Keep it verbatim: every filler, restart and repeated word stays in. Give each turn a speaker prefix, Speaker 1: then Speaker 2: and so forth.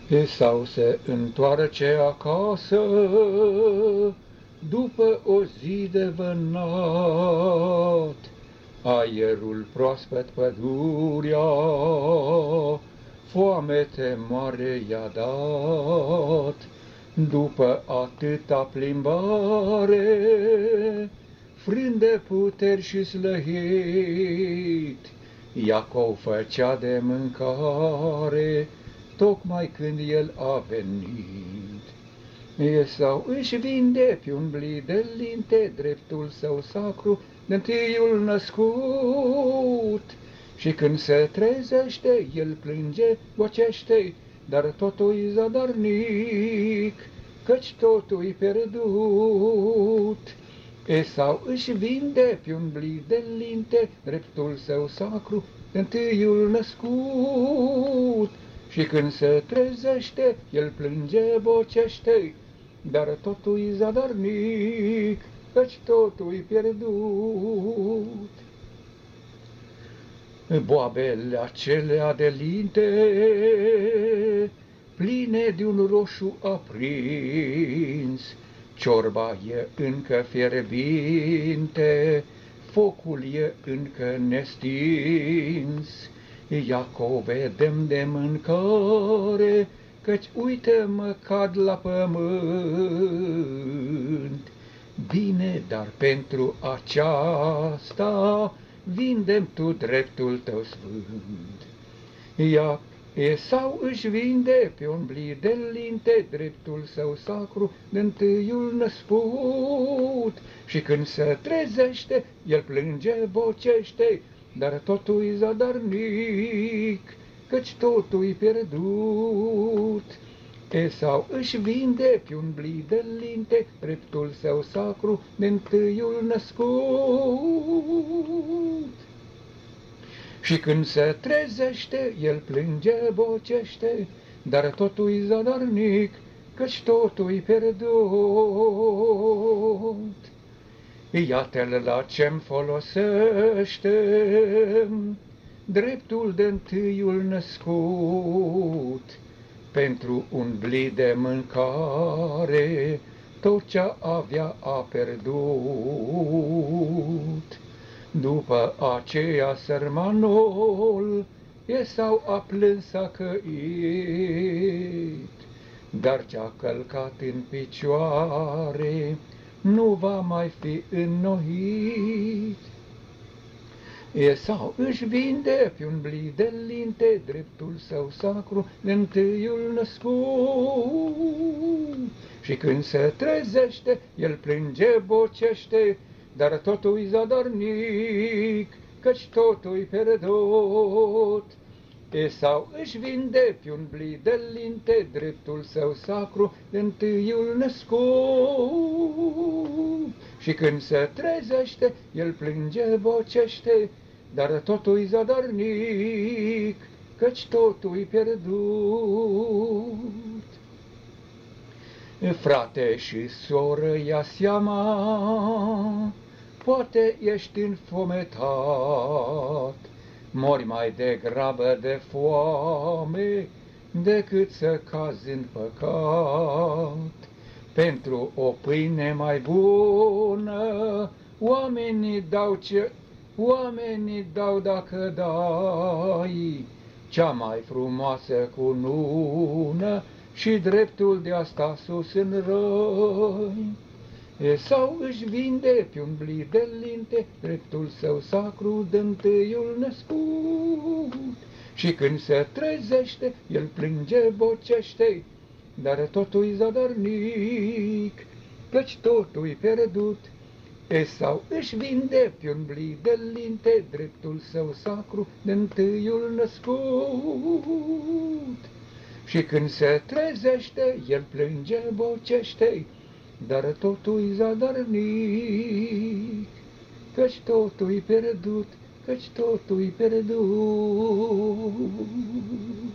Speaker 1: Esau se întoarce acasă după o zi de vânat. Aerul proaspăt, pădurea, foamete mare i-a dat. După atâta plimbare, frânt de puteri și slăhit, Iacov făcea de mâncare, tocmai când el a venit. Esau își vinde pe un blid de linte dreptul său sacru de-ntâiul născut. Și când se trezește, el plânge, bocește, dar totul-i zadarnic, căci totul-i pierdut. Esau își vinde pe un blid de linte dreptul său sacru de-ntâiul născut. Și când se trezește, el plânge, bocește, dar totul-i zadarnic, căci totul-i pierdut. Boabele acelea de linte, pline de un roșu aprins, ciorba e încă fierbinte, focul e încă nestins. Iacove, dă-mi de mâncare, căci uite-mă cad la pământ. Bine, dar pentru aceasta vinde-mi tu dreptul tău sfânt. Ia Esau își vinde pe un blid de linte dreptul său sacru de-ntâiul născut. Și când se trezește, el plânge, bocește, dar totul-i zadarnic, căci totul-i pierdut. Esau își vinde pe un blid de linte dreptul său sacru de-ntâiul născut. Și când se trezește, el plânge, bocește, dar totul-i zadarnic, căci totul-i pierdut. Iată-l la ce-mi folosește dreptul de-ntâiul născut. Pentru un blid de mâncare tot ce avea a pierdut. După aceea sărmanul Esau a plâns, a căit, dar ce-a călcat în picioare nu va mai fi înnoit. Esau își vinde pe un blid de linte dreptul său sacru de-ntâiul născut. Și când se trezește, el plânge, bocește, dar totul-i zadarnic, căci totul-i pierdut. Esau își vinde pe un blid de linte dreptul său sacru de-ntâiul născut. Și când se trezește, el plânge, bocește, dar totul-i zadarnic, căci totul-i pierdut. Frate și soră, ia seama, poate ești înfometat, mori mai degrabă de foame decât să cazi în păcat. Pentru o pâine mai bună, oamenii dau ce oamenii dau dacă dai, cea mai frumoasă cunună și dreptul de asta sus în răi. Esau își vinde pe un blid de linte dreptul său sacru de-ntâiul născut. Și când se trezește, el plânge, bocește, dar totul-i zadarnic, căci totul-i pierdut. Esau își vinde pe un blid de linte dreptul său sacru de-ntâiul născut. Și când se trezește, el plânge, bocește, dar totul-i zadarnic, căci totul-i pierdut, căci totul-i pierdut.